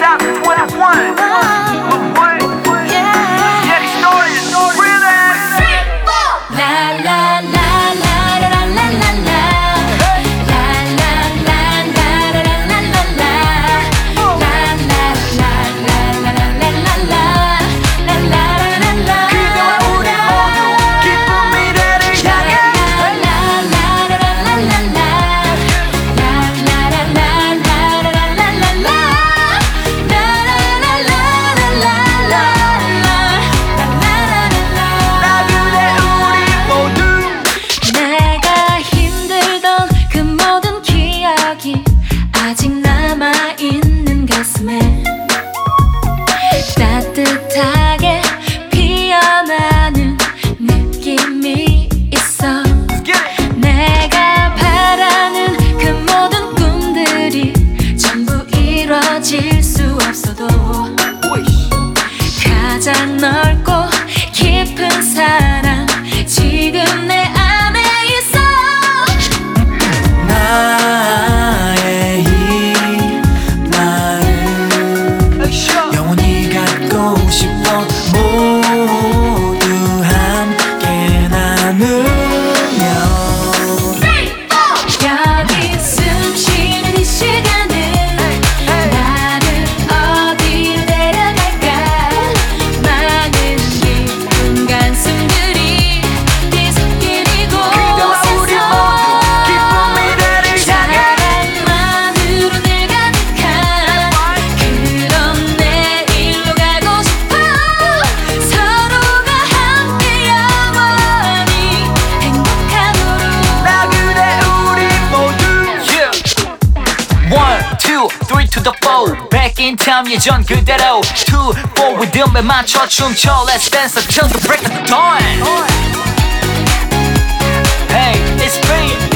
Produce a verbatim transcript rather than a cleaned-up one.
top twenty-one. My boy, yeah, he started real ass. La la la la la la la la. La la la la la la la la la. La la la la la la la la la. La la la la. 그대와 우리 모두 기쁜 미래를 향해. La la la la la la la la. La la la la la la la la la la. La la la la la la la. 나 그대 우리 모두. 내가 힘들던 그 모든 기억이 아직 남아있는 가슴에 따뜻하게 피어나는 느낌이 있어. 내가 바라는 그 모든 꿈들이 전부 이뤄질 수 없어도 가장 넓고 깊은 사랑 지금 내 안에 있어. 나의 이 마음 영원히 갖고 싶어. 모두 함께 나누며 여기 숨 쉬는 이 시간은 나를 어디로 데려갈까. 많은 기쁜 간숨들이 뒤섞인 그대와 우리 모두 기쁜 미래를 향해. 사랑만으로 늘 가득한 그런 내일로 가고 싶어. 서로가 함께 영원히 행복하도록. 나 그대 우리 모두. One, two, three to the four. Back in time 예전 그대로. Two, four 리듬에 맞춰 춤춰. Let's dance until the break of dawn. Hey, it's me.